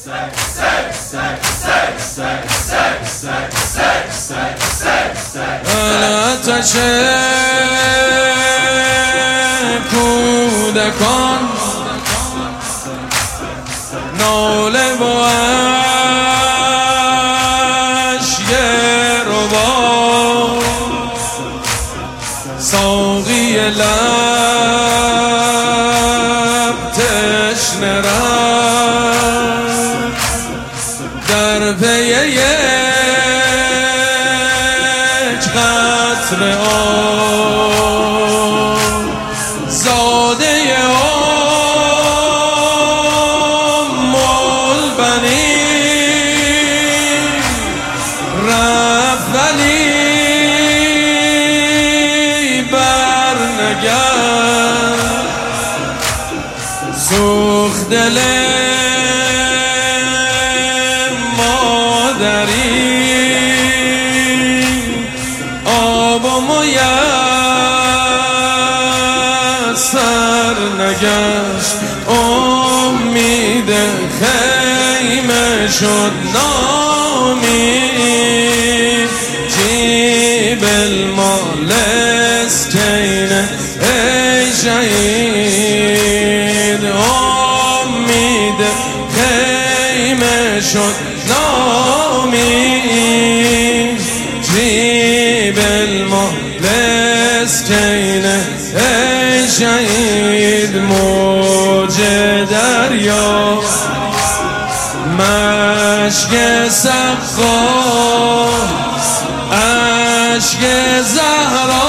آتش کودکان ناله و اشک ربا ساقی لب تشنه رفت در پی یک قطره آب زاده ام البنین رفت ولی برنگشت سوخت دل مادری آب و میسر نگشت امید خیمه شد نامید جیب المال اسکینه ای شهید امید خیمه شد نامید جیب المال اسکینه ای شهید موج دریا مشک سقا اشک زهرا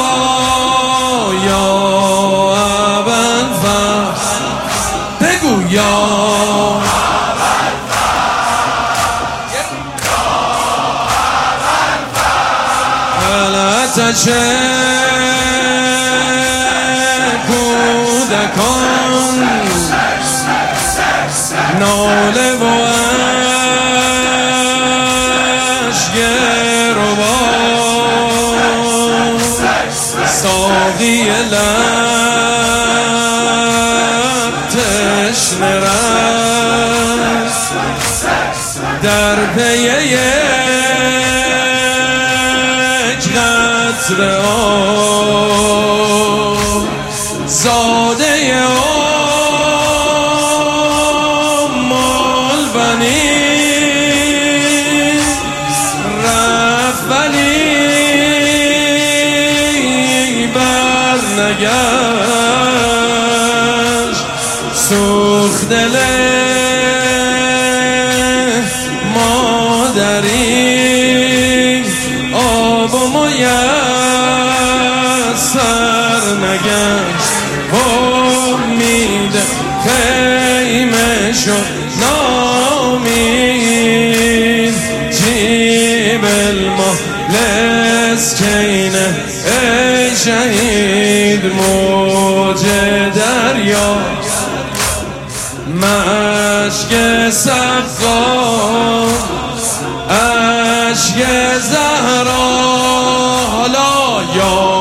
یا ابوالفضل بگو یا آتش کودکان ناله و اشک ربا ساقی لب تشنه رفت در پی یک قطره آب زاده ام البنین رفت ولی برنگشت سوخت دل مادری آب و میسر نگشت امید خیمه شد نامید جیب المال اسکینه ای شهید موج دریا مشک سقا اشک زهرا حالا یا